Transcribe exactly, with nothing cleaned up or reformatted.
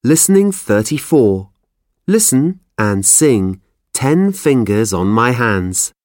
Listening thirty-four. Listen and sing Ten Fingers on My Hands.